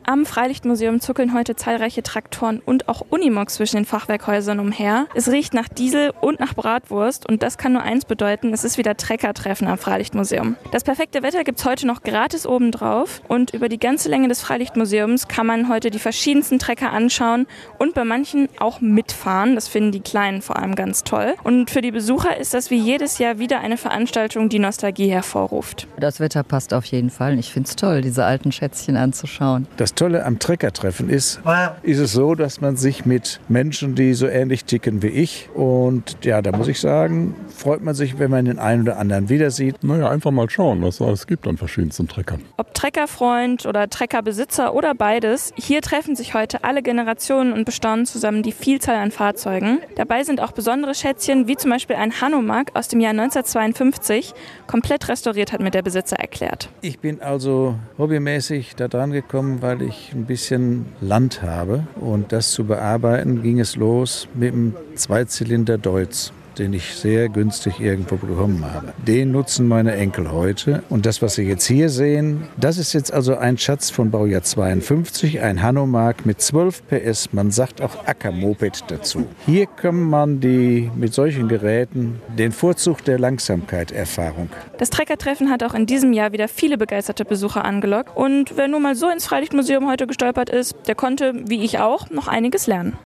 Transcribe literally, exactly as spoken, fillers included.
Am Freilichtmuseum zuckeln heute zahlreiche Traktoren und auch Unimogs zwischen den Fachwerkhäusern umher. Es riecht nach Diesel und nach Bratwurst und das kann nur eins bedeuten, es ist wieder Treckertreffen am Freilichtmuseum. Das perfekte Wetter gibt es heute noch gratis obendrauf und über die ganze Länge des Freilichtmuseums kann man heute die verschiedensten Trecker anschauen und bei manchen auch mitfahren. Das finden die Kleinen vor allem ganz toll. Und für die Besucher ist das wie jedes Jahr wieder eine Veranstaltung, die Nostalgie hervorruft. Das Wetter passt auf jeden Fall. Ich finde es toll, diese alten Schätzchen anzuschauen. Das Tolle am Treckertreffen ist, ist es so, dass man sich mit Menschen, die so ähnlich ticken wie ich, und ja, da muss ich sagen, freut man sich, wenn man den einen oder anderen wieder sieht. Naja, einfach mal schauen, was es alles gibt an verschiedensten Treckern. Ob Treckerfreund oder Treckerbesitzer oder beides, hier treffen sich heute alle Generationen und bestaunen zusammen die Vielzahl an Fahrzeugen. Dabei sind auch besondere Schätzchen, wie zum Beispiel ein Hanomag aus dem Jahr neunzehnhundertzweiundfünfzig, komplett restauriert, hat mir der Besitzer erklärt. Ich bin also hobbymäßig da dran gekommen, weil ich ein bisschen Land habe. Und das zu bearbeiten, ging es los mit dem Zweizylinder Deutz, den ich sehr günstig irgendwo bekommen habe. Den nutzen meine Enkel heute. Und das, was Sie jetzt hier sehen, das ist jetzt also ein Schatz von Baujahr zweiundfünfzig, ein Hanomag mit zwölf P S. Man sagt auch Ackermoped dazu. Hier kann man die mit solchen Geräten den Vorzug der Langsamkeit-Erfahrung. Das Treckertreffen hat auch in diesem Jahr wieder viele begeisterte Besucher angelockt. Und wer nur mal so ins Freilichtmuseum heute gestolpert ist, der konnte, wie ich auch, noch einiges lernen.